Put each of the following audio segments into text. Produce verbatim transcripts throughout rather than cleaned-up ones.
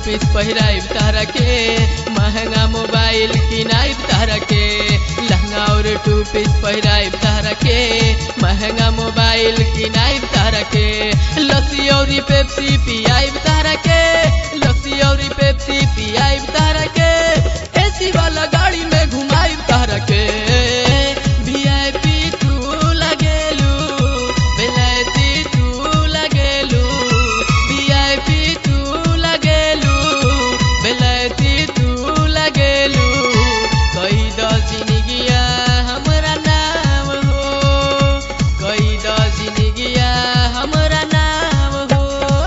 पीस पहिराइब तारा के, महंगा मोबाइल किनाइब तारा के। लहंगा और टू पीस पहिराइब तारा के, महंगा मोबाइल किनाइब तारा के। लस्सी और पेप्सी पियाइब तारा के, लस्सी और पेप्सी पियाइब तारा के। एसी वाला गाड़ी में घुमाइब तारा के। वीआईपी तू लगेलू, बेलायती तू लगेलू, वीआईपी तू लगेलू, बेलायती तू लगेलू। कई दस जिंदगिया हमरा नाम हो, कई दस जिंदगिया हमरा नाम हो।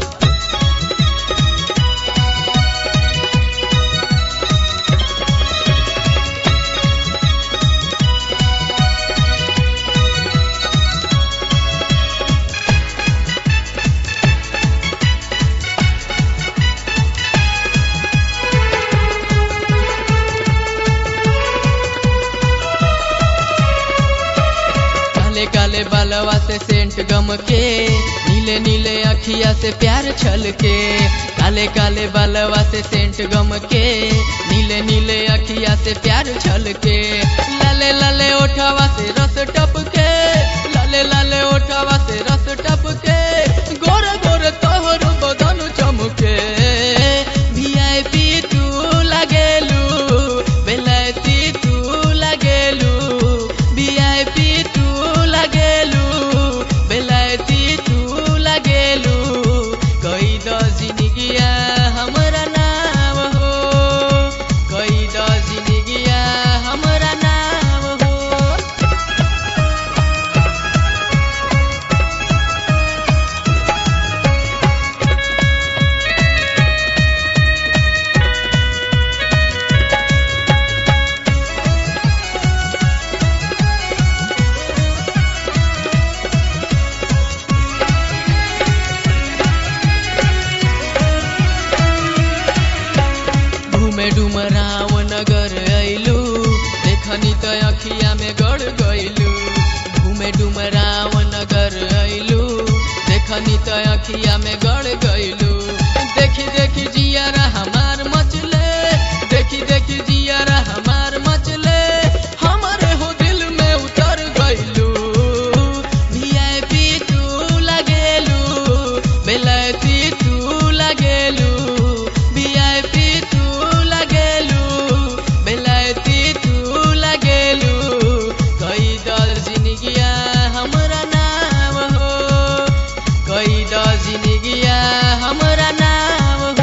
काले काले बालवा से सेंट गम के, नीले नीले अखिया से प्यार छल के। काले काले बालवा से सेंट गम के, नीले नीले अखिया से प्यार छल के। लाले लाले ओठवा से रस टप के, लाले लाले ओठवा से रस टप के। गोरे गोरे तोहर बदन चमके। वीआईपी तू लगेलू, बेलायती तू लगेलू, वीआईपी तू लगेलू, बेलायती तू लगेलू। कई दस जिंदगिया हमरा नाम हो, कई दस जिंदगिया हमरा नाम हो। घूमे डुमराव नगर अइलू, देखनी त अखिया में गड़ गइलू। घूमे डुमराव नगर अइलू, देखनी त अखिया में गड़ गइलू। देखी देखी जियारा हमार मचले, देखी देखी जियारा हमार मचले। हमारे हो दिल में उतर गइलू। वीआईपी तू लगेलू, बेलायती तू लगेलू, वीआईपी तू लगेलू, बेलायती तू लगेलू। कई दस जिंदगिया हमरा नाम हो, कई दस जिंदगिया हमरा नाम हो।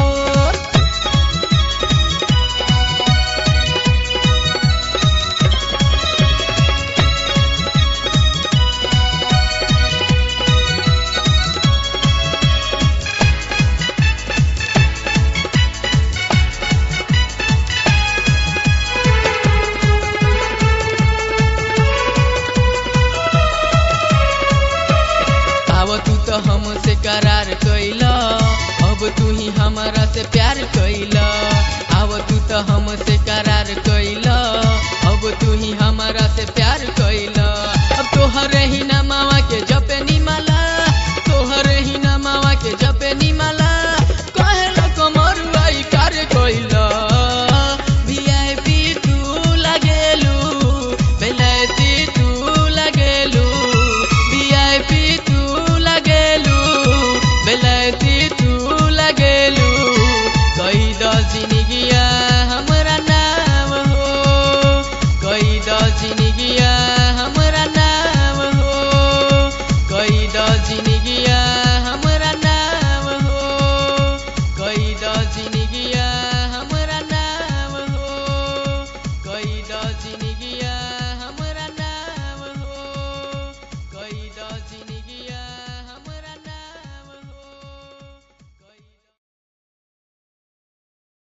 अब तू तो हमसे करार कइला, अब तू ही हमारा से प्यार कइला।